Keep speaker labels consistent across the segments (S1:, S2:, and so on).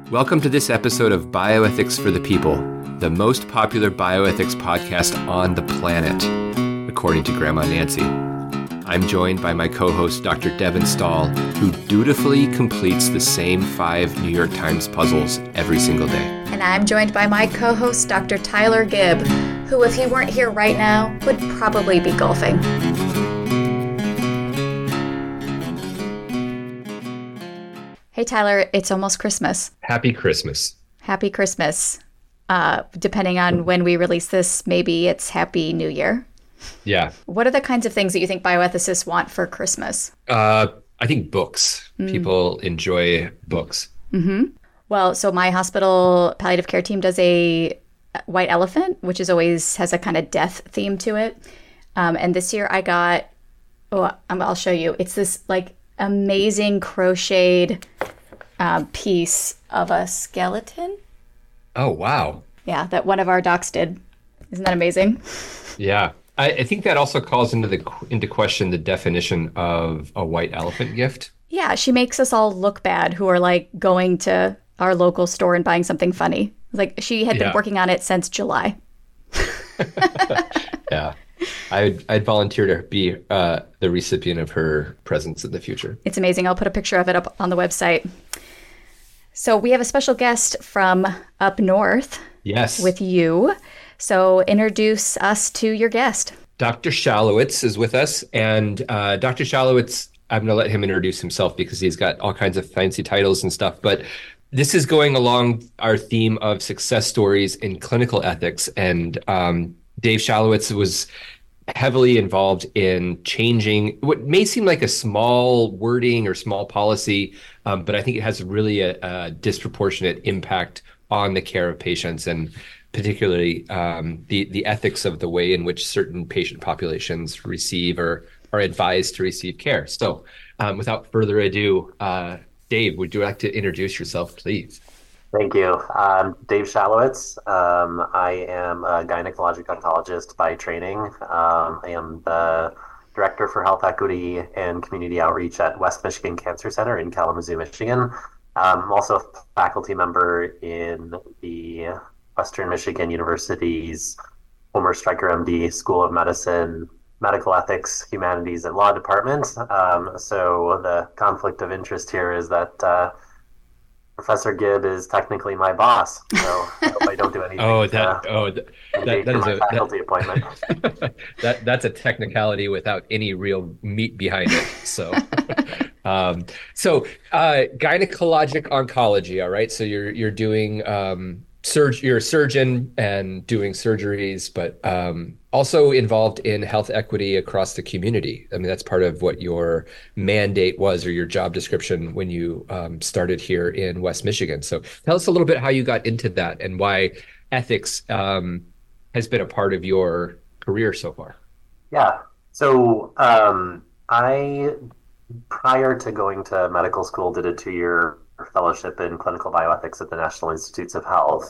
S1: Welcome to this episode of Bioethics for the People, the most popular bioethics podcast on the planet, according to Grandma Nancy. I'm joined by my co-host, Dr. Devin Stahl, who dutifully completes the same 5 New York Times puzzles every single day.
S2: And I'm joined by my co-host, Dr. Tyler Gibb, who, if he weren't here right now, would probably be golfing. Hey, Tyler, it's almost Christmas.
S1: Happy Christmas.
S2: Happy Christmas. Depending on when we release this, maybe it's Happy New Year.
S1: Yeah.
S2: What are the kinds of things that you think bioethicists want for Christmas?
S1: I think books. People enjoy books.
S2: Mm-hmm. Well, so my hospital palliative care team does a white elephant, which is always has a kind of death theme to it. And this year I got, I'll show you. It's this like amazing crocheted piece of a skeleton.
S1: Oh, wow.
S2: Yeah, that one of our docs did. Isn't that amazing?
S1: Yeah. I think that also calls into question the definition of a white elephant gift.
S2: Yeah, she makes us all look bad who are like going to our local store and buying something funny. Like she had been working on it since July.
S1: Yeah. I'd volunteer to be the recipient of her presents in the future.
S2: It's amazing. I'll put a picture of it up on the website. So we have a special guest from up north.
S1: Yes.
S2: With you. So introduce us to your guest.
S1: Dr. Shalowitz is with us. And Dr. Shalowitz, I'm going to let him introduce himself because he's got all kinds of fancy titles and stuff. But this is going along our theme of success stories in clinical ethics. And Dave Shalowitz was heavily involved in changing what may seem like a small wording or small policy, but I think it has really a disproportionate impact on the care of patients, and particularly the ethics of the way in which certain patient populations receive or are advised to receive care. So without further ado, Dave, would you like to introduce yourself, please?
S3: Thank you. I'm Dave Shalowitz. I am a gynecologic oncologist by training. I am the Director for Health Equity and Community Outreach at West Michigan Cancer Center in Kalamazoo, Michigan. I'm also a faculty member in the Western Michigan University's Homer Stryker MD School of Medicine, Medical Ethics, Humanities, and Law Department. So the conflict of interest here is that Professor Gibb is technically my boss, so I hope I don't do anything. That is a faculty appointment.
S1: That's a technicality without any real meat behind it. So, gynecologic oncology. All right. So you're doing you're a surgeon and doing surgeries, but also involved in health equity across the community. I mean, that's part of what your mandate was, or your job description when you started here in West Michigan. So tell us a little bit how you got into that and why ethics has been a part of your career so far.
S3: Yeah. So I, prior to going to medical school, did a 2-year fellowship in clinical bioethics at the National Institutes of Health.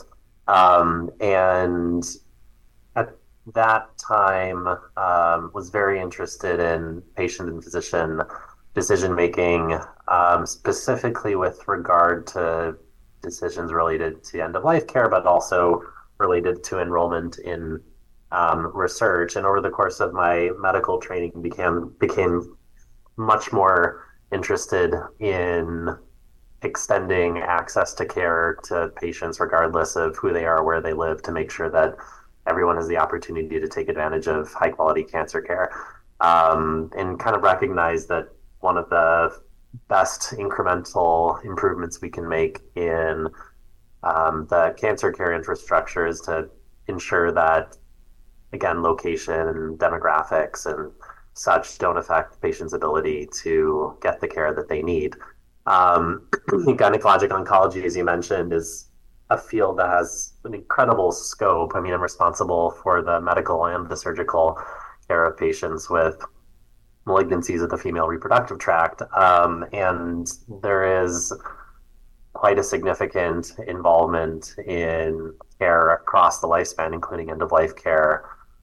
S3: And at that time, was very interested in patient and physician decision-making, specifically with regard to decisions related to end-of-life care, but also related to enrollment in research. And over the course of my medical training, became much more interested in extending access to care to patients regardless of who they are, where they live, to make sure that everyone has the opportunity to take advantage of high quality cancer care, and kind of recognize that one of the best incremental improvements we can make in the cancer care infrastructure is to ensure that, again, location and demographics and such don't affect patients' ability to get the care that they need. Gynecologic oncology, as you mentioned, is a field that has an incredible scope. I mean, I'm responsible for the medical and the surgical care of patients with malignancies of the female reproductive tract. And there is quite a significant involvement in care across the lifespan, including end-of-life care,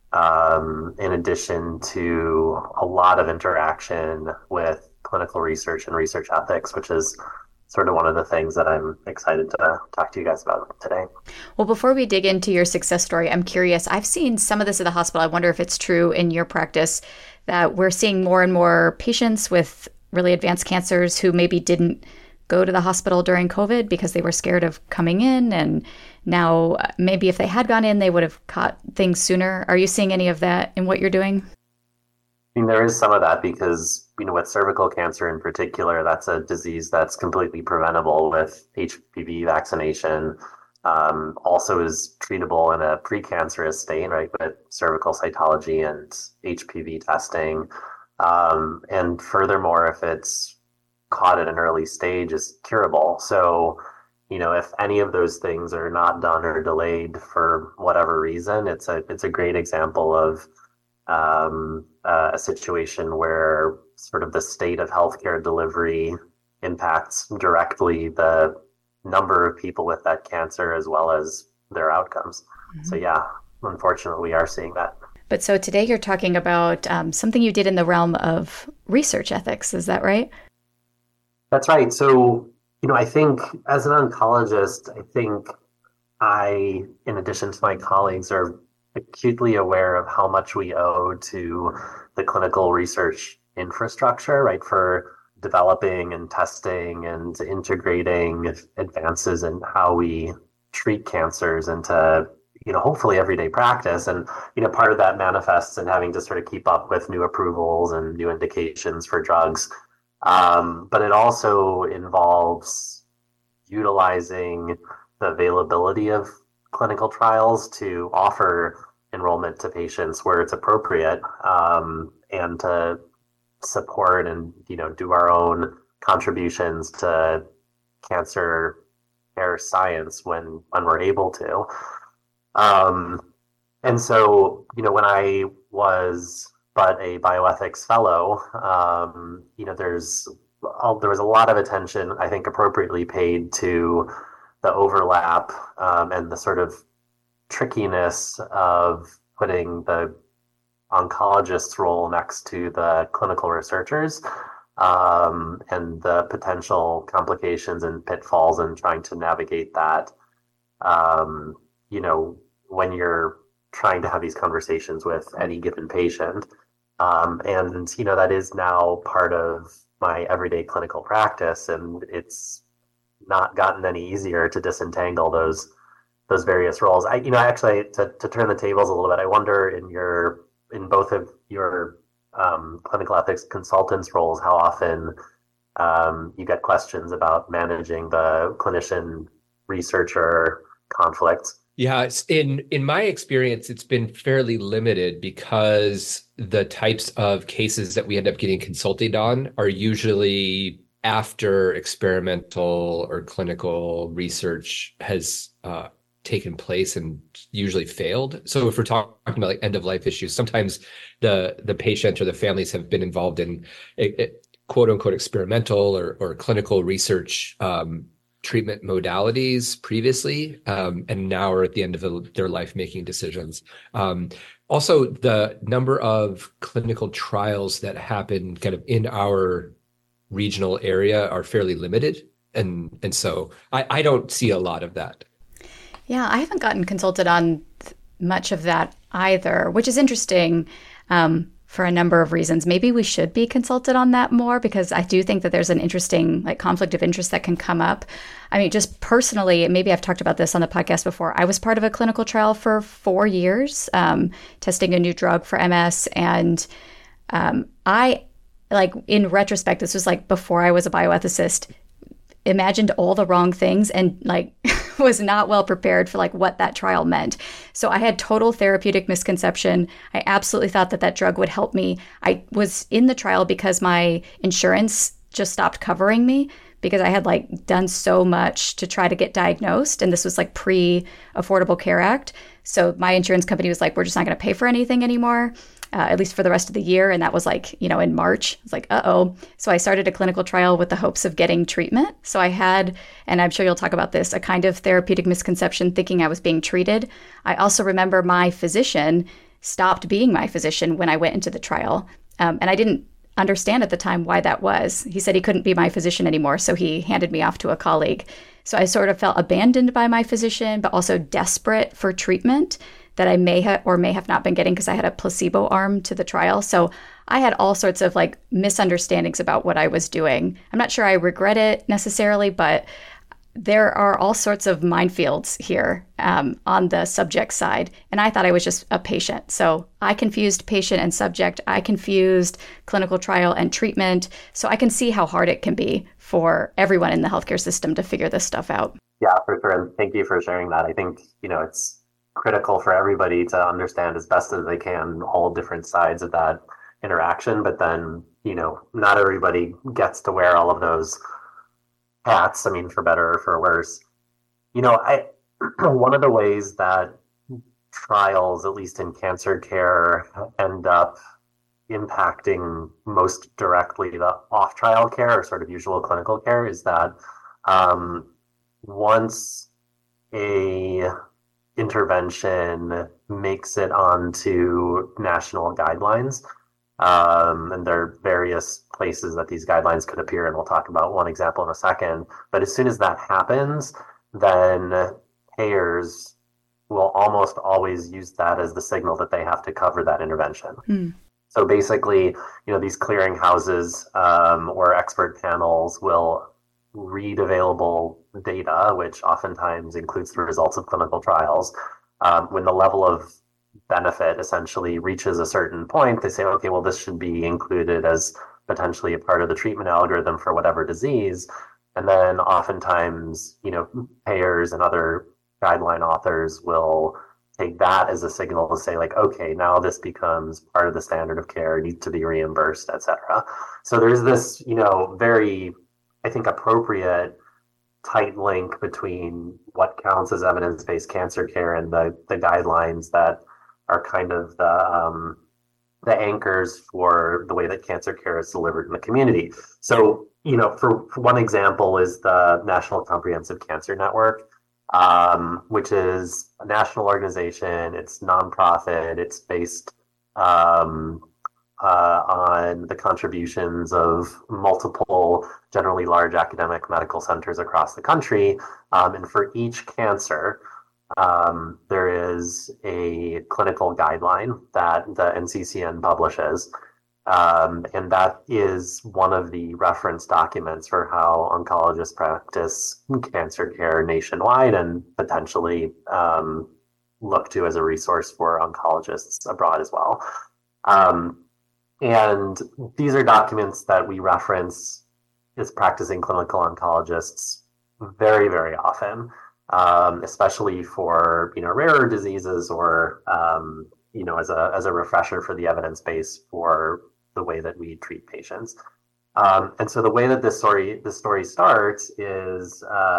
S3: in addition to a lot of interaction with clinical research and research ethics, which is sort of one of the things that I'm excited to talk to you guys about today.
S2: Well, before we dig into your success story, I'm curious. I've seen some of this at the hospital. I wonder if it's true in your practice that we're seeing more and more patients with really advanced cancers who maybe didn't go to the hospital during COVID because they were scared of coming in. And now maybe if they had gone in, they would have caught things sooner. Are you seeing any of that in what you're doing?
S3: I mean, there is some of that because, with cervical cancer in particular, that's a disease that's completely preventable with HPV vaccination. Also is treatable in a precancerous state, right, with cervical cytology and HPV testing. And furthermore, if it's caught at an early stage, is curable. So, if any of those things are not done or delayed for whatever reason, it's a great example of a situation where sort of the state of healthcare delivery impacts directly the number of people with that cancer as well as their outcomes. Mm-hmm. So yeah, unfortunately, we are seeing that.
S2: But so today you're talking about something you did in the realm of research ethics. Is that right?
S3: That's right. So, I think as an oncologist, in addition to my colleagues, are acutely aware of how much we owe to the clinical research infrastructure, right, for developing and testing and integrating advances in how we treat cancers into, hopefully everyday practice. And, part of that manifests in having to sort of keep up with new approvals and new indications for drugs. But it also involves utilizing the availability of clinical trials to offer enrollment to patients where it's appropriate, and to support and do our own contributions to cancer care science when we're able to. And so when I was but a bioethics fellow, there was a lot of attention, I think, appropriately paid to the overlap and the sort of trickiness of putting the oncologist's role next to the clinical researchers, and the potential complications and pitfalls in trying to navigate that, when you're trying to have these conversations with any given patient. And that is now part of my everyday clinical practice, and it's not gotten any easier to disentangle those various roles. I actually, to turn the tables a little bit, I wonder in both of your clinical ethics consultants roles, how often you get questions about managing the clinician researcher conflicts.
S1: Yeah, in my experience, it's been fairly limited because the types of cases that we end up getting consulted on are usually after experimental or clinical research has taken place and usually failed. So if we're talking about like end of life issues, sometimes the patient or the families have been involved in quote unquote experimental or clinical research treatment modalities previously, and now are at the end of their life making decisions. Also, the number of clinical trials that happen kind of in our regional area are fairly limited. And so I don't see a lot of that.
S2: Yeah, I haven't gotten consulted on much of that either, which is interesting. For a number of reasons. Maybe we should be consulted on that more, because I do think that there's an interesting conflict of interest that can come up. I mean, just personally, maybe I've talked about this on the podcast before. I was part of a clinical trial for 4 years, testing a new drug for MS. And I, in retrospect, this was before I was a bioethicist, imagined all the wrong things and was not well prepared for what that trial meant. So I had total therapeutic misconception. I absolutely thought that drug would help me. I was in the trial because my insurance just stopped covering me because I had done so much to try to get diagnosed. And this was pre-Affordable Care Act. So my insurance company was we're just not going to pay for anything anymore, at least for the rest of the year. And that was in March. I was uh-oh. So I started a clinical trial with the hopes of getting treatment. So I had, and I'm sure you'll talk about this, a kind of therapeutic misconception thinking I was being treated. I also remember my physician stopped being my physician when I went into the trial. And understand at the time why that was. He said he couldn't be my physician anymore, so he handed me off to a colleague. So I sort of felt abandoned by my physician, but also desperate for treatment that I may have or may have not been getting because I had a placebo arm to the trial. So I had all sorts of like misunderstandings about what I was doing. I'm not sure I regret it necessarily, but there are all sorts of minefields here on the subject side. And I thought I was just a patient. So I confused patient and subject. I confused clinical trial and treatment. So I can see how hard it can be for everyone in the healthcare system to figure this stuff out.
S3: Yeah, for sure. And thank you for sharing that. I think, it's critical for everybody to understand as best as they can all different sides of that interaction. But then, not everybody gets to wear all of those hats, for better or for worse. One of the ways that trials, at least in cancer care, end up impacting most directly the off-trial care or sort of usual clinical care is that once a intervention makes it onto national guidelines, and there are various places that these guidelines could appear, and we'll talk about one example in a second. But as soon as that happens, then payers will almost always use that as the signal that they have to cover that intervention. So basically, these clearinghouses or expert panels will read available data, which oftentimes includes the results of clinical trials. When the level of benefit essentially reaches a certain point, they say, okay, well, this should be included as potentially a part of the treatment algorithm for whatever disease. And then oftentimes, payers and other guideline authors will take that as a signal to say, like, okay, now this becomes part of the standard of care, needs to be reimbursed, et cetera. So there's this, very, I think, appropriate tight link between what counts as evidence-based cancer care and the guidelines that are kind of the anchors for the way that cancer care is delivered in the community. So, for one example is the National Comprehensive Cancer Network, which is a national organization. It's nonprofit. It's based on the contributions of multiple, generally large academic medical centers across the country. And for each cancer, there is a clinical guideline that the NCCN publishes, and that is one of the reference documents for how oncologists practice cancer care nationwide and potentially look to as a resource for oncologists abroad as well. And these are documents that we reference as practicing clinical oncologists very, very often. Especially for rarer diseases or as a refresher for the evidence base for the way that we treat patients. And so the way that this story starts is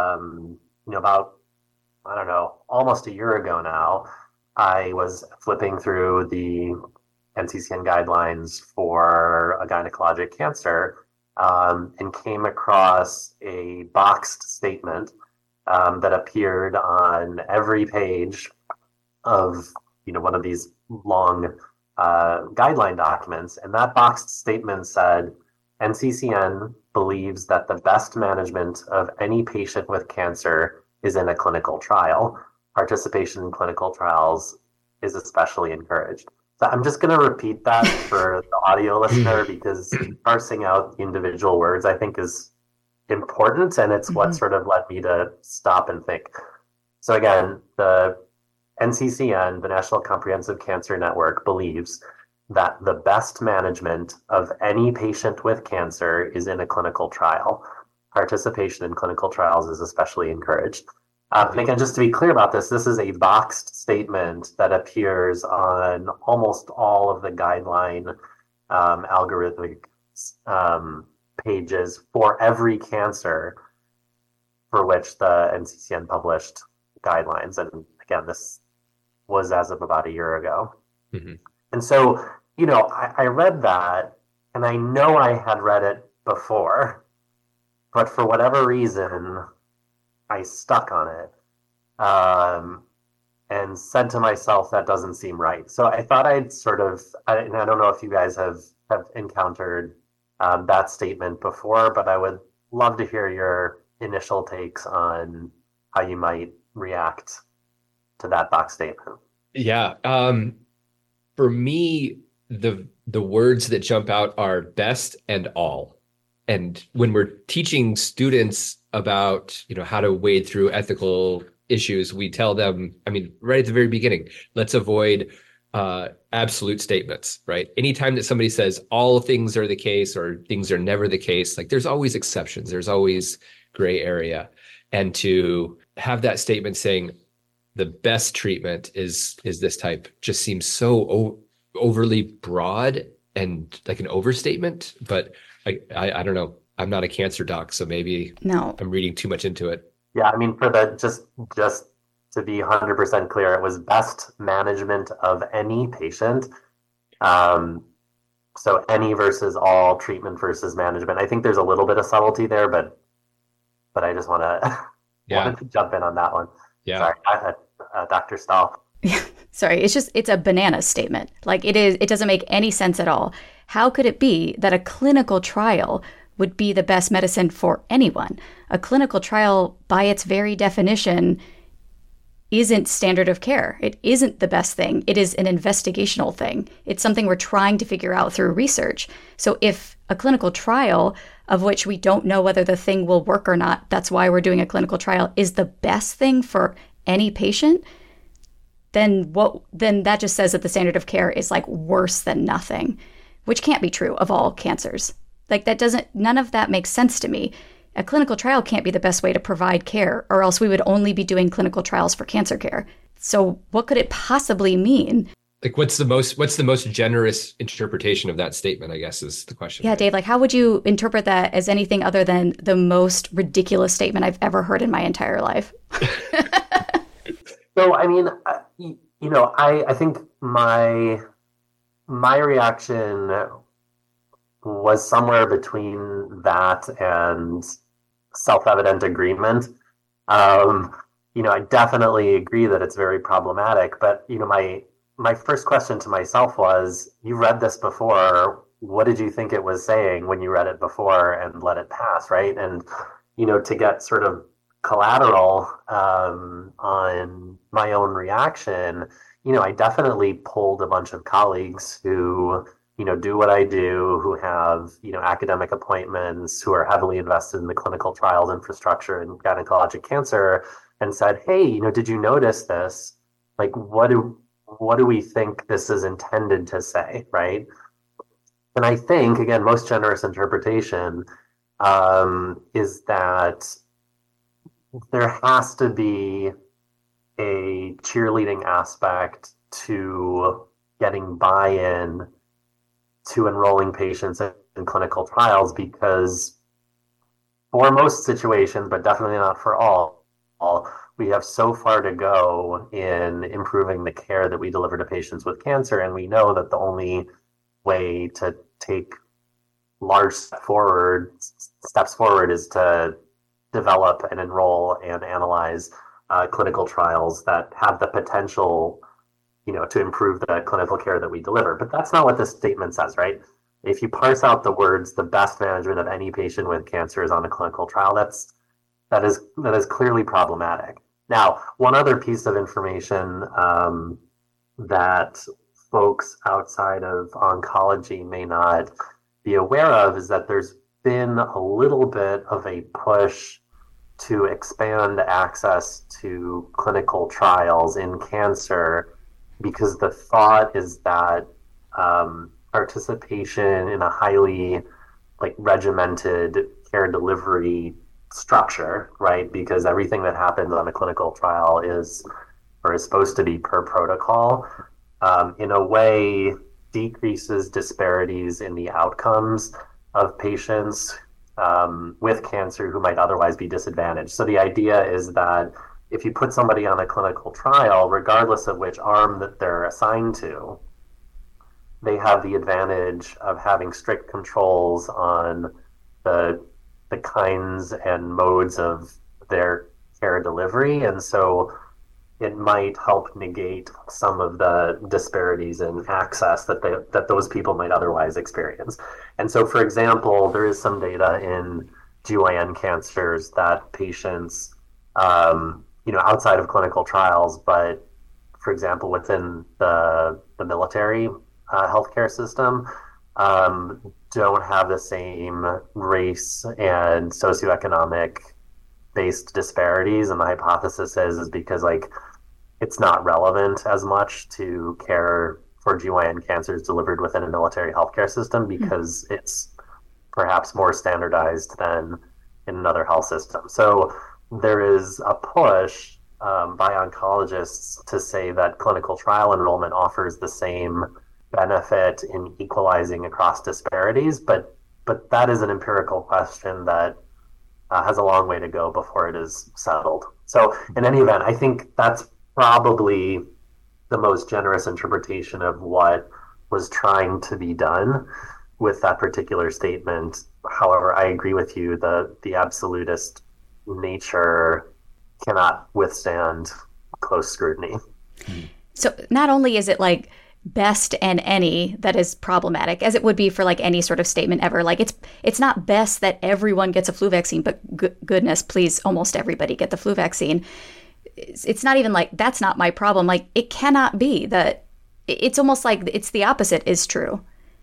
S3: about almost a year ago now, I was flipping through the NCCN guidelines for a gynecologic cancer and came across a boxed statement that appeared on every page of one of these long guideline documents, and that boxed statement said, NCCN believes that the best management of any patient with cancer is in a clinical trial. Participation in clinical trials is especially encouraged. So I'm just going to repeat that for the audio listener because parsing out individual words I think is important, and it's what sort of led me to stop and think. So again, the NCCN, the National Comprehensive Cancer Network, believes that the best management of any patient with cancer is in a clinical trial. Participation in clinical trials is especially encouraged. And again, just to be clear about this is a boxed statement that appears on almost all of the guideline algorithmic pages for every cancer for which the NCCN published guidelines. And again, this was as of about a year ago. Mm-hmm. And so, I read that, and I know I had read it before, but for whatever reason, I stuck on it and said to myself, that doesn't seem right. So I thought I'd and I don't know if you guys have encountered that statement before, but I would love to hear your initial takes on how you might react to that doc statement.
S1: Yeah. For me, the words that jump out are best and all. And when we're teaching students about, how to wade through ethical issues, we tell them, I mean, right at the very beginning, let's avoid absolute statements, right? Anytime that somebody says all things are the case or things are never the case, like there's always exceptions, there's always gray area. And to have that statement saying the best treatment is this type just seems so overly broad and like an overstatement. But I don't know. I'm not a cancer doc, so maybe I'm reading too much into it.
S3: Yeah, I mean, for the just to be 100% clear, it was best management of any patient. So any versus all, treatment versus management. I think there's a little bit of subtlety there, but I just wanted to jump in on that one.
S1: Yeah.
S3: Sorry, Dr. Stahl.
S2: Sorry, it's a banana statement. Like it doesn't make any sense at all. How could it be that a clinical trial would be the best medicine for anyone? A clinical trial, by its very definition, isn't standard of care. It isn't the best thing. It is an investigational thing. It's something we're trying to figure out through research. So if a clinical trial, of which we don't know whether the thing will work or not, that's why we're doing a clinical trial, is the best thing for any patient, then that just says that the standard of care is like worse than nothing, which can't be true of all cancers. Like none of that makes sense to me. A clinical trial can't be the best way to provide care, or else we would only be doing clinical trials for cancer care. So what could it possibly mean?
S1: Like what's the most generous interpretation of that statement, I guess is the question.
S2: Yeah,
S1: right?
S2: Dave, like how would you interpret that as anything other than the most ridiculous statement I've ever heard in my entire life?
S3: So, I mean, I think my reaction was somewhere between that and self-evident agreement. I definitely agree that it's very problematic, but, my first question to myself was, you read this before, what did you think it was saying when you read it before and let it pass, right? And, to get sort of collateral on my own reaction, I definitely pulled a bunch of colleagues who, do what I do, who have, academic appointments, who are heavily invested in the clinical trials infrastructure in gynecologic cancer, and said, hey, did you notice this? Like, what do we think this is intended to say, right? And I think, again, most generous interpretation is that there has to be a cheerleading aspect to getting buy-in to enrolling patients in clinical trials, because for most situations, but definitely not for all, we have so far to go in improving the care that we deliver to patients with cancer. And we know that the only way to take large steps forward is to develop and enroll and analyze clinical trials that have the potential, to improve the clinical care that we deliver. But that's not what this statement says, right? If you parse out the words, the best management of any patient with cancer is on a clinical trial, that is clearly problematic. Now, one other piece of information that folks outside of oncology may not be aware of is that there's been a little bit of a push to expand access to clinical trials in cancer, because the thought is that participation in a highly regimented care delivery structure, right? Because everything that happens on a clinical trial is supposed to be per protocol, in a way decreases disparities in the outcomes of patients with cancer who might otherwise be disadvantaged. So the idea is that if you put somebody on a clinical trial, regardless of which arm that they're assigned to, they have the advantage of having strict controls on the kinds and modes of their care delivery. And so it might help negate some of the disparities in access that those people might otherwise experience. And so, for example, there is some data in GYN cancers that patients, outside of clinical trials, but for example, within the military healthcare system, don't have the same race and socioeconomic based disparities. And the hypothesis is because it's not relevant as much to care for GYN cancers delivered within a military healthcare system because it's perhaps more standardized than in another health system. So there is a push by oncologists to say that clinical trial enrollment offers the same benefit in equalizing across disparities, but that is an empirical question that has a long way to go before it is settled. So in any event, I think that's probably the most generous interpretation of what was trying to be done with that particular statement. However, I agree with you, the absolutist nature cannot withstand close scrutiny.
S2: So not only is it best and any that is problematic, as it would be for any sort of statement ever. It's not best that everyone gets a flu vaccine, but goodness, please, almost everybody get the flu vaccine. It's not even that's not my problem. It cannot be that. It's almost it's the opposite is true.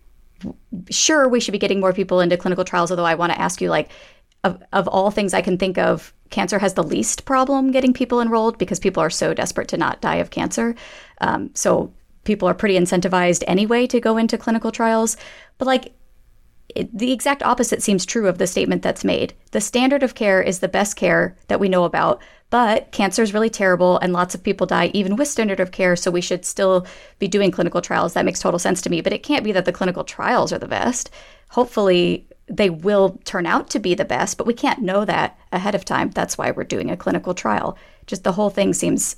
S2: Sure, we should be getting more people into clinical trials, although I want to ask you, of all things I can think of, cancer has the least problem getting people enrolled because people are so desperate to not die of cancer. So people are pretty incentivized anyway to go into clinical trials. But the exact opposite seems true of the statement that's made. The standard of care is the best care that we know about, but cancer is really terrible and lots of people die even with standard of care, so we should still be doing clinical trials. That makes total sense to me, but it can't be that the clinical trials are the best. Hopefully they will turn out to be the best, but we can't know that ahead of time. That's why we're doing a clinical trial. Just the whole thing seems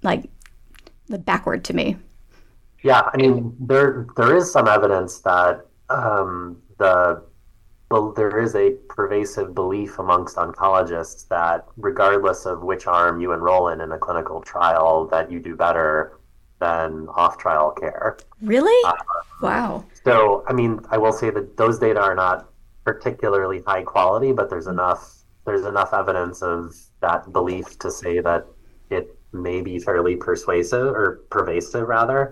S2: backward to me.
S3: Yeah, I mean, there is some evidence that there is a pervasive belief amongst oncologists that regardless of which arm you enroll in a clinical trial, that you do better than off-trial care.
S2: Really? Wow.
S3: So, I mean, I will say that those data are not particularly high quality, but there's enough evidence of that belief to say that it may be fairly pervasive rather.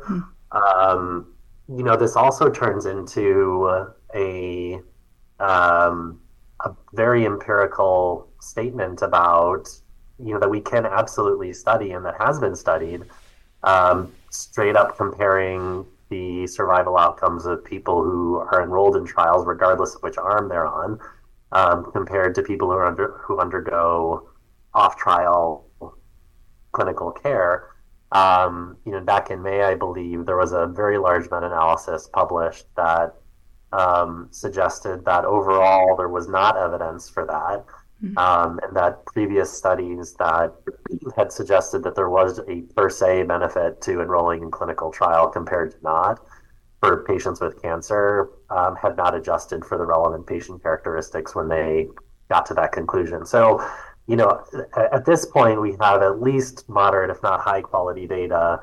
S3: This also turns into a very empirical statement about, that we can absolutely study and that has been studied, straight up comparing the survival outcomes of people who are enrolled in trials, regardless of which arm they're on, compared to people who undergo off-trial clinical care. Back in May, I believe, there was a very large meta-analysis published that suggested that overall there was not evidence for that, and that previous studies that had suggested that there was a per se benefit to enrolling in clinical trial compared to not for patients with cancer had not adjusted for the relevant patient characteristics when they got to that conclusion. So, at this point, we have at least moderate, if not high quality data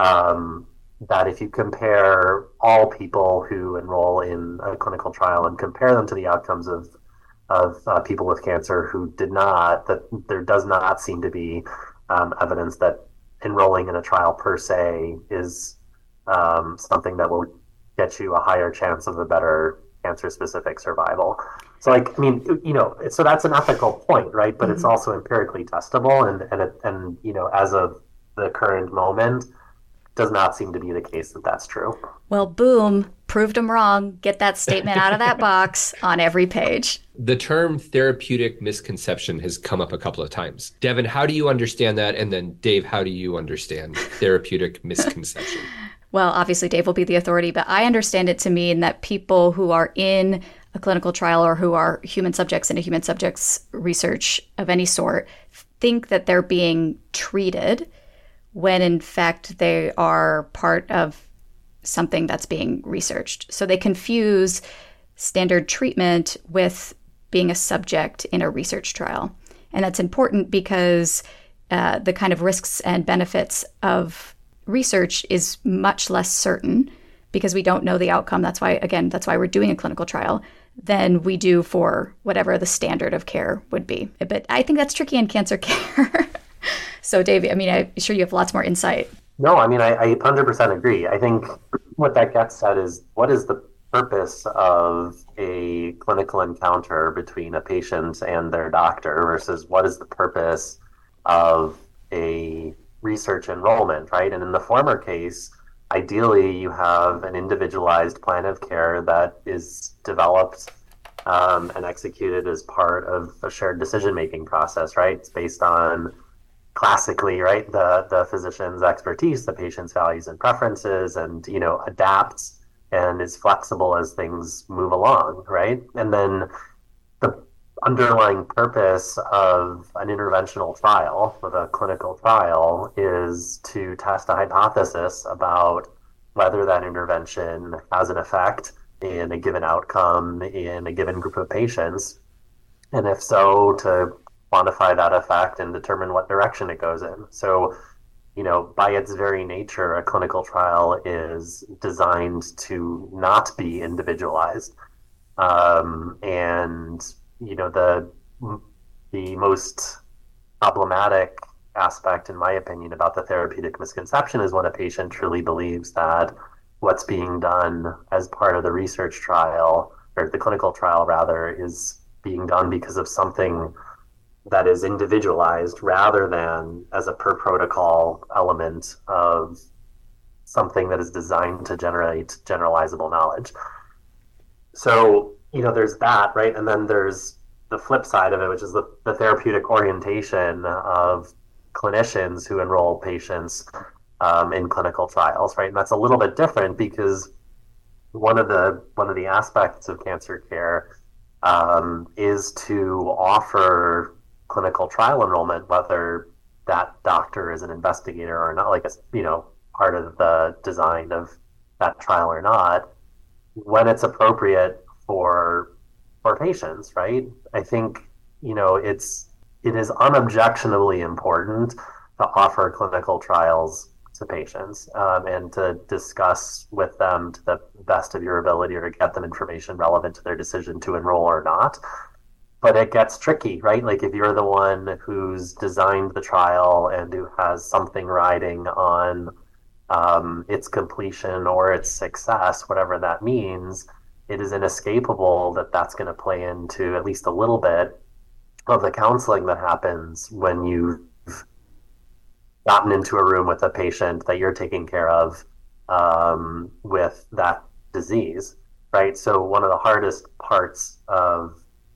S3: that if you compare all people who enroll in a clinical trial and compare them to the outcomes of people with cancer who did not, that there does not seem to be evidence that enrolling in a trial per se is something that will get you a higher chance of a better cancer-specific survival. So, so that's an ethical point, right? But it's also empirically testable, and as of the current moment, does not seem to be the case that that's true.
S2: Well, boom, proved them wrong. Get that statement out of that box on every page.
S1: The term therapeutic misconception has come up a couple of times. Devin, how do you understand that? And then Dave, how do you understand therapeutic misconception?
S2: Well, obviously Dave will be the authority, but I understand it to mean that people who are in a clinical trial or who are human subjects in a human subjects research of any sort think that they're being treated when in fact they are part of something that's being researched. So they confuse standard treatment with being a subject in a research trial. And that's important because the kind of risks and benefits of research is much less certain because we don't know the outcome. That's why we're doing a clinical trial than we do for whatever the standard of care would be. But I think that's tricky in cancer care. So Dave, I mean, I'm sure you have lots more insight.
S3: No, I mean, I 100% agree. I think what that gets at is what is the purpose of a clinical encounter between a patient and their doctor versus what is the purpose of a research enrollment, right? And in the former case, ideally, you have an individualized plan of care that is developed and executed as part of a shared decision-making process, right? It's based on classically, right, the physician's expertise, the patient's values and preferences, and, adapts and is flexible as things move along, right? And then the underlying purpose of an interventional trial, of a clinical trial, is to test a hypothesis about whether that intervention has an effect in a given outcome in a given group of patients. And if so, to quantify that effect and determine what direction it goes in. So, by its very nature, a clinical trial is designed to not be individualized. And, the most problematic aspect, in my opinion, about the therapeutic misconception is when a patient truly believes that what's being done as part of the research trial, or the clinical trial rather, is being done because of something that is individualized rather than as a per protocol element of something that is designed to generate generalizable knowledge. So, there's that, right? And then there's the flip side of it, which is the therapeutic orientation of clinicians who enroll patients in clinical trials, right? And that's a little bit different because one of the aspects of cancer care is to offer clinical trial enrollment, whether that doctor is an investigator or not, like part of the design of that trial or not, when it's appropriate for patients, right? I think it is unobjectionably important to offer clinical trials to patients and to discuss with them to the best of your ability or to get them information relevant to their decision to enroll or not. But it gets tricky, right? Like if you're the one who's designed the trial and who has something riding on its completion or its success, whatever that means, it is inescapable that that's going to play into at least a little bit of the counseling that happens when you've gotten into a room with a patient that you're taking care of with that disease, right? So one of the hardest parts of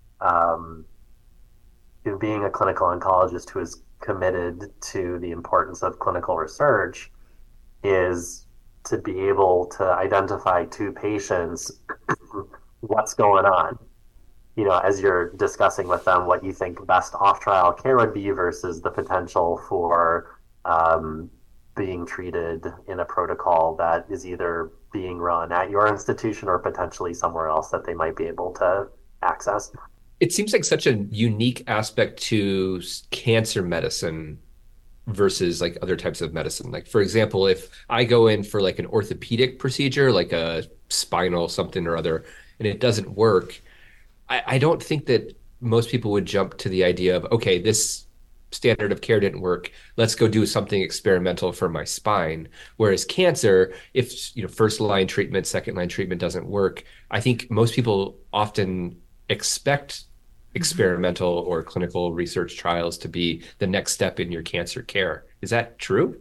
S3: being a clinical oncologist who is committed to the importance of clinical research is to be able to identify to patients what's going on, as you're discussing with them what you think best off-trial care would be versus the potential for being treated in a protocol that is either being run at your institution or potentially somewhere else that they might be able to access.
S1: It seems like such a unique aspect to cancer medicine versus like other types of medicine. Like, for example, if I go in for like an orthopedic procedure, like a spinal something or other, and it doesn't work, I don't think that most people would jump to the idea of, okay, this standard of care didn't work, let's go do something experimental for my spine. Whereas cancer, if first line treatment, second line treatment doesn't work, I think most people often expect experimental or clinical research trials to be the next step in your cancer care. Is that true?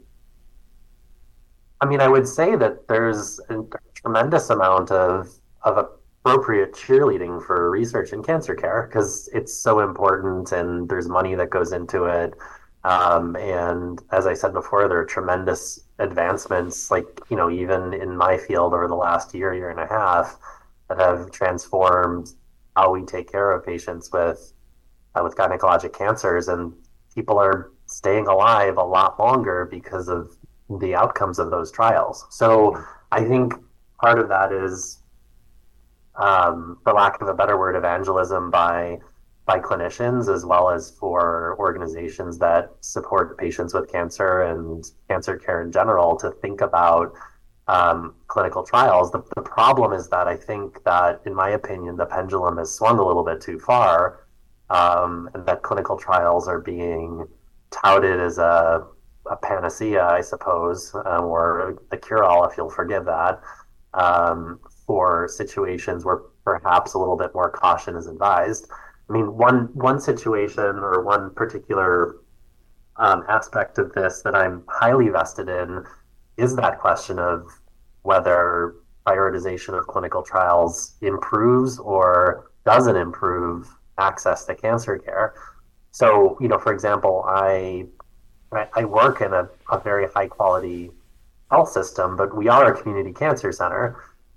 S3: I mean, I would say that there's a tremendous amount of appropriate cheerleading for research in cancer care because it's so important and there's money that goes into it. And as I said before, there are tremendous advancements, like, even in my field over the last year and a half that have transformed how we take care of patients with gynecologic cancers, and people are staying alive a lot longer because of the outcomes of those trials. So I think part of that is, for lack of a better word, evangelism by by clinicians as well as for organizations that support patients with cancer and cancer care in general to think about clinical trials. The problem is that I think that, in my opinion, the pendulum has swung a little bit too far, and that clinical trials are being touted as a panacea, I suppose, or a cure-all, if you'll forgive that, for situations where perhaps a little bit more caution is advised. I mean, one situation or one particular aspect of this that I'm highly vested in is that question of whether prioritization of clinical trials improves or doesn't improve access to cancer care. So, for example, I work in a very high quality health system, but we are a community cancer center,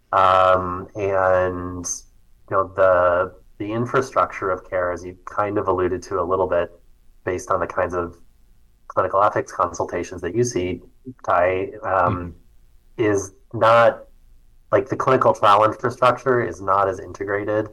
S3: and the infrastructure of care, as you kind of alluded to a little bit, based on the kinds of clinical ethics consultations that you see, Ty, is not like the clinical trial infrastructure is not as integrated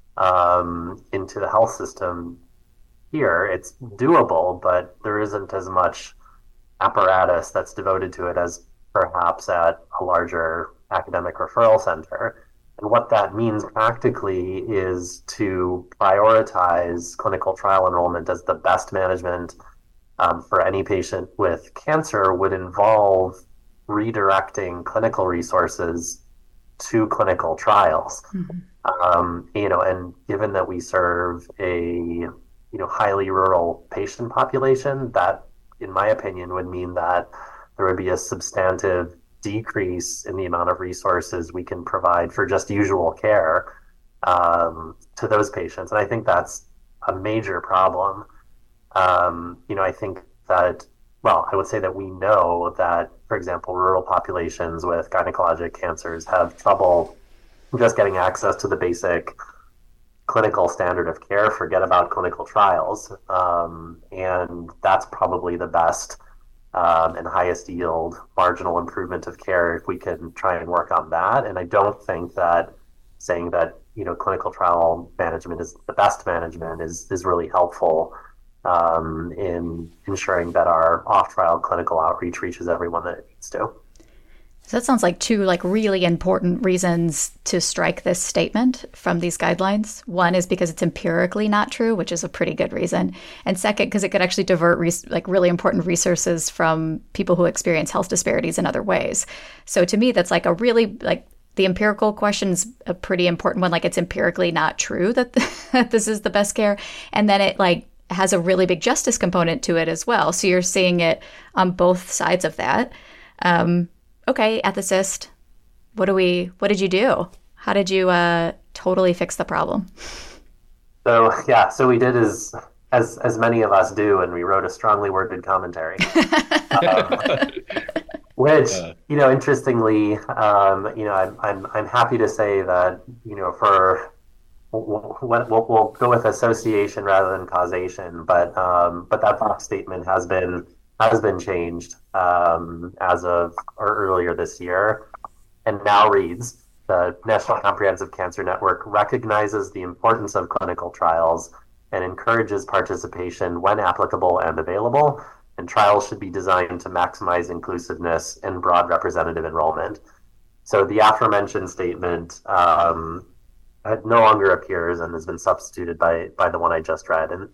S3: into the health system here. It's doable, but there isn't as much apparatus that's devoted to it as perhaps at a larger academic referral center. And what that means practically is to prioritize clinical trial enrollment as the best management for any patient with cancer would involve redirecting clinical resources to clinical trials. And given that we serve a highly rural patient population, that, in my opinion, would mean that there would be a substantive decrease in the amount of resources we can provide for just usual care to those patients. And I think that's a major problem. I think that, I would say that we know that, for example, rural populations with gynecologic cancers have trouble just getting access to the basic clinical standard of care, forget about clinical trials. And that's probably the best and highest yield marginal improvement of care if we can try and work on that. And I don't think that saying that, clinical trial management is the best management is really helpful in ensuring that our off-trial clinical outreach reaches everyone that it needs to.
S2: So that sounds like two really important reasons to strike this statement from these guidelines. One is because it's empirically not true, which is a pretty good reason. And second, because it could actually divert really important resources from people who experience health disparities in other ways. So to me, that's a really the empirical question is a pretty important one. It's empirically not true that that this is the best care. And then it has a really big justice component to it as well. So you're seeing it on both sides of that. Okay, ethicist, what did you do? How did you totally fix the problem?
S3: So we did as many of us do, and we wrote a strongly worded commentary, which interestingly, I'm happy to say that for we'll go with association rather than causation, but that box statement has been changed as of earlier this year, and now reads: the National Comprehensive Cancer Network recognizes the importance of clinical trials and encourages participation when applicable and available, and trials should be designed to maximize inclusiveness and broad representative enrollment. So the aforementioned statement no longer appears and has been substituted by the one I just read. And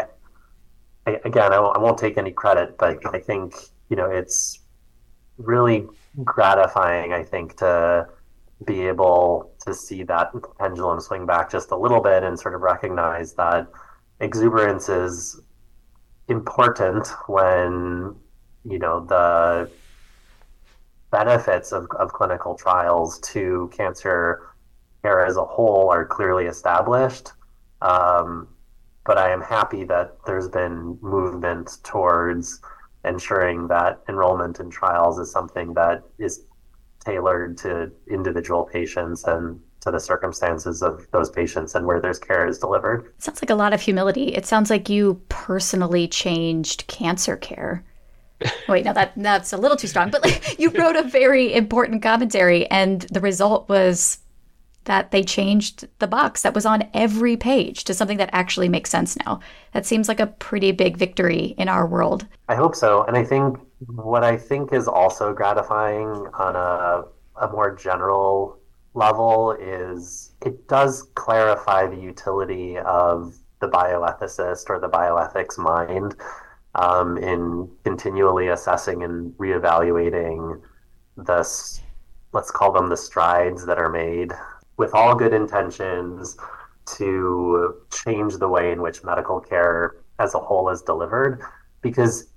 S3: I won't take any credit, but I think, it's really gratifying, I think, to be able to see that pendulum swing back just a little bit and sort of recognize that exuberance is important when, the benefits of clinical trials to cancer care as a whole are clearly established. But I am happy that there's been movement towards ensuring that enrollment in trials is something that is tailored to individual patients and to the circumstances of those patients and where their care is delivered.
S2: It sounds like a lot of humility. It sounds like you personally changed cancer care. Wait, no, that's a little too strong, but you wrote a very important commentary, and the result was that they changed the box that was on every page to something that actually makes sense now. That seems like a pretty big victory in our world.
S3: I hope so. And I think what I think is also gratifying on a more general level is it does clarify the utility of the bioethicist or the bioethics mind in continually assessing and reevaluating this, let's call them the strides that are made with all good intentions to change the way in which medical care as a whole is delivered. Because,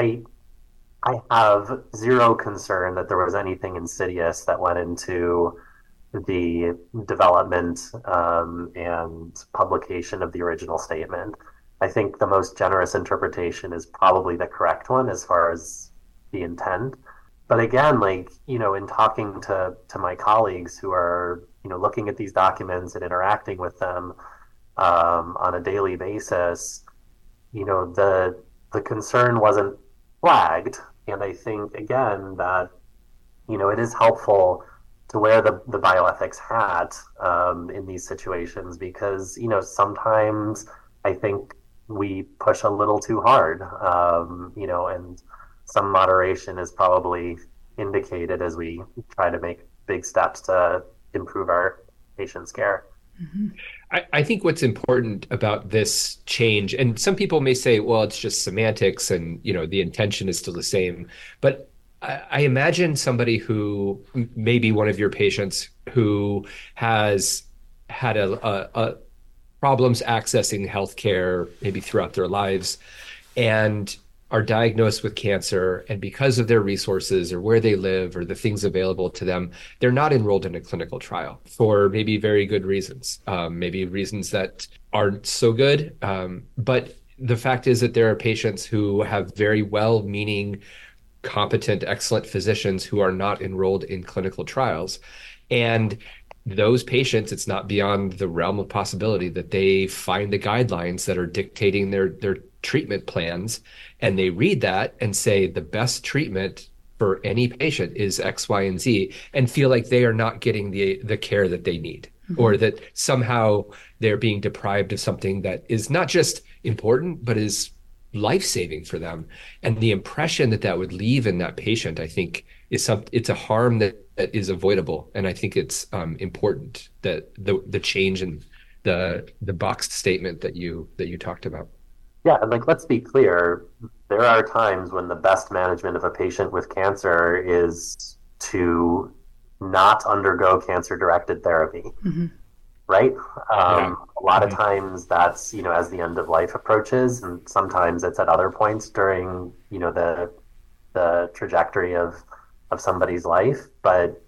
S3: I have zero concern that there was anything insidious that went into the development and publication of the original statement. I think the most generous interpretation is probably the correct one as far as the intent. But again, in talking to my colleagues who are, looking at these documents and interacting with them on a daily basis, the concern wasn't flagged. And I think, again, that, it is helpful to wear the bioethics hat in these situations because, sometimes I think we push a little too hard, and some moderation is probably indicated as we try to make big steps to improve our patients' care.
S1: Mm-hmm. I think what's important about this change, and some people may say, well, it's just semantics and, the intention is still the same. But I imagine somebody who may be one of your patients who has had a problems accessing healthcare maybe throughout their lives and are diagnosed with cancer, and because of their resources or where they live or the things available to them, they're not enrolled in a clinical trial for maybe very good reasons, maybe reasons that aren't so good. But the fact is that there are patients who have very well-meaning, competent, excellent physicians who are not enrolled in clinical trials. And those patients, it's not beyond the realm of possibility that they find the guidelines that are dictating their treatment plans, and they read that and say the best treatment for any patient is X, Y, and Z, and feel like they are not getting the care that they need, mm-hmm. or that somehow they're being deprived of something that is not just important, but is life-saving for them. And the impression that would leave in that patient, I think, it's a harm that is avoidable. And I think it's important that the change in the boxed statement that you talked about.
S3: Yeah, and let's be clear, there are times when the best management of a patient with cancer is to not undergo cancer-directed therapy, mm-hmm. right? A lot of times that's, as the end of life approaches, and sometimes it's at other points during, the trajectory of somebody's life. But,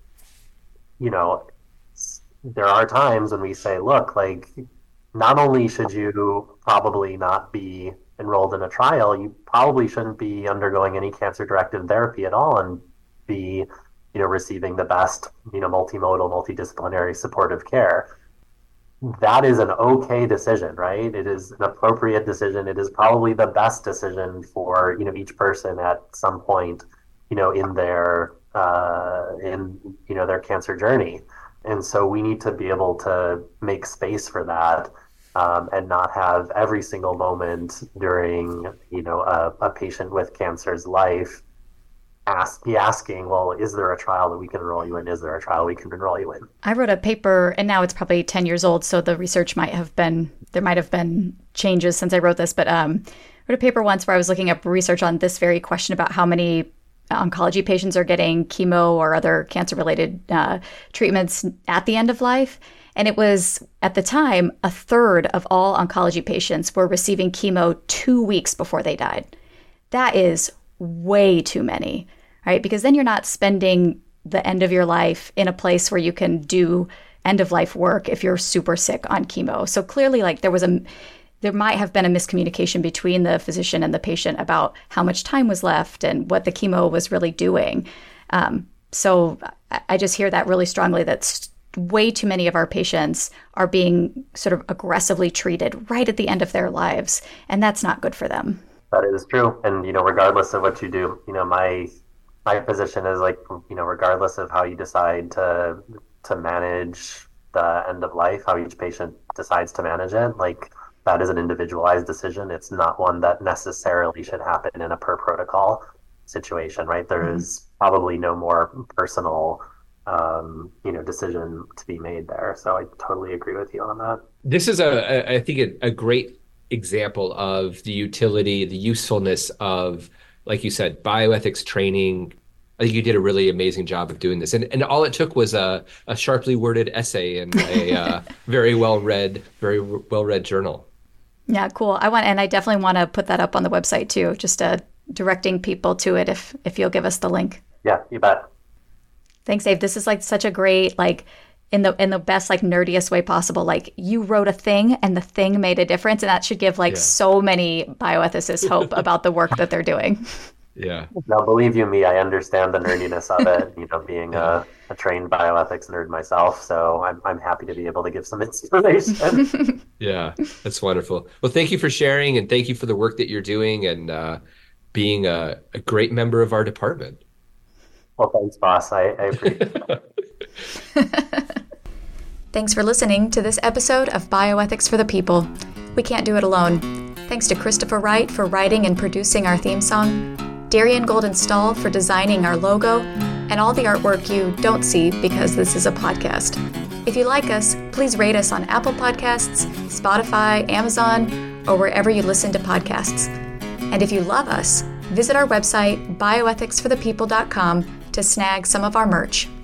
S3: there are times when we say, look, not only should you probably not be enrolled in a trial, you probably shouldn't be undergoing any cancer-directed therapy at all and be, receiving the best, multimodal, multidisciplinary supportive care. That is an okay decision, right? It is an appropriate decision. It is probably the best decision for, each person at some point, in their, their cancer journey. And so we need to be able to make space for that, and not have every single moment during, a patient with cancer's life be asking, well, is there a trial that we can enroll you in? Is there a trial we can enroll you in?
S2: I wrote a paper, and now it's probably 10 years old, so the research might have been changes since I wrote this, but I wrote a paper once where I was looking up research on this very question about how many oncology patients are getting chemo or other cancer-related treatments at the end of life. And it was, at the time, 1/3 of all oncology patients were receiving chemo 2 weeks before they died. That is way too many, right? Because then you're not spending the end of your life in a place where you can do end-of-life work if you're super sick on chemo. So clearly, there might have been a miscommunication between the physician and the patient about how much time was left and what the chemo was really doing. So I just hear that really strongly, that way too many of our patients are being sort of aggressively treated right at the end of their lives, and that's not good for them.
S3: That is true. And, regardless of what you do, my position is regardless of how you decide to manage the end of life, how each patient decides to manage it, like that is an individualized decision. It's not one that necessarily should happen in a per protocol situation, right? There is probably no more personal decision to be made there. So I totally agree with you on that.
S1: This is I think a great example of the utility, the usefulness of, like you said, bioethics training. I think you did a really amazing job of doing this. And all it took was a sharply worded essay and a very well-read journal. Yeah,
S2: cool. I definitely want to put that up on the website too, just directing people to it if you'll give us the link.
S3: Yeah, you bet.
S2: Thanks, Dave. This is like such a great, like, in the best, like, nerdiest way possible. Like, you wrote a thing and the thing made a difference, and that should give so many bioethicists hope about the work that they're doing.
S1: Yeah.
S3: Now, believe you me, I understand the nerdiness of it, being a trained bioethics nerd myself. So I'm happy to be able to give some inspiration.
S1: Yeah, that's wonderful. Well, thank you for sharing, and thank you for the work that you're doing and being a great member of our department.
S3: Well, thanks, boss. I appreciate it.
S2: Thanks for listening to this episode of Bioethics for the People. We can't do it alone. Thanks to Christopher Wright for writing and producing our theme song, Darian Goldenstall for designing our logo, and all the artwork you don't see because this is a podcast. If you like us, please rate us on Apple Podcasts, Spotify, Amazon, or wherever you listen to podcasts. And if you love us, visit our website, bioethicsforthepeople.com, to snag some of our merch.